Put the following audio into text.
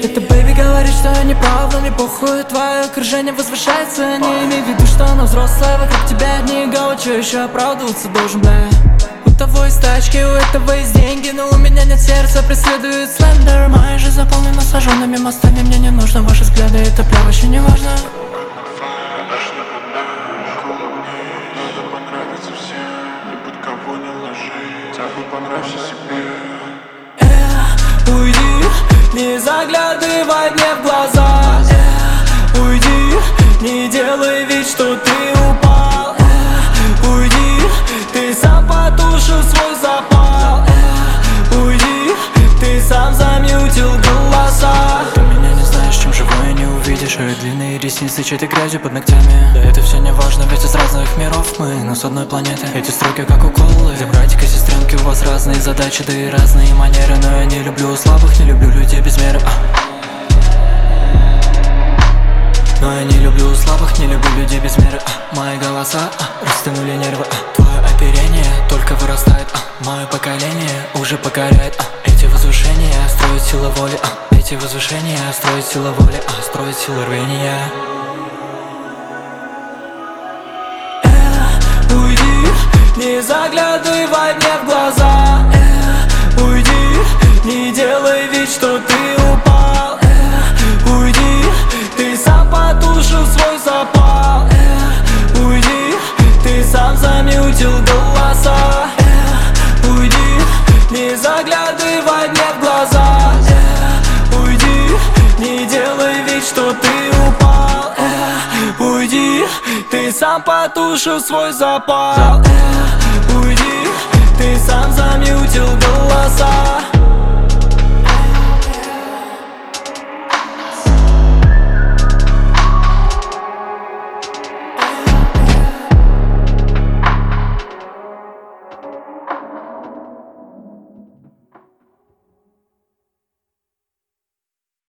Это бэйби говорит, что я не прав, но мне похуй. Твое окружение возвышается, не имей в виду, что она взрослая. Вокруг тебя одни гаучи, еще оправдываться должен, бля. У того есть тачки, у этого есть деньги, но у меня нет сердца, преследует слендер. Моя жизнь заполнена сожженными мостами, мне не нужны ваши взгляды, это бля вообще не важно. Уйди, не заглядывай мне в глаза. Уйди, не делай вид, что ты упал. Уйди, ты сам потушил свой запал. Уйди, ты сам замьютил голоса. Ты меня не знаешь, чем живой не увидишь. Длинные ресницы, чьей-то грязью под ногтями. Да это все не важно, ведь из разных миров мы, но с одной планеты. Эти строки как уколы. Где братика, сестренки, у вас разные задачи, да и разные манеры. Но я не люблю слабых, не люблю людей без меры. Но я не люблю слабых, не люблю людей без меры. Мои голоса растянули нервы. Твое оперение только вырастает. Мое поколение уже покоряет. Эти возвышения строят сила воли. Эти возвышения строят сила воли. Строят сила рвения. Уйди, не заглядывай мне в глаза. Уйди, не делай вид, что ты упал. Уйди, ты сам потушил свой запал. Уйди, ты сам замьютил голоса. Уйди, не заглядывай мне в глаза. Уйди, не делай вид, что ты упал. Уйди, ты сам потушил свой запал. Уйди, ты сам замьютил голоса.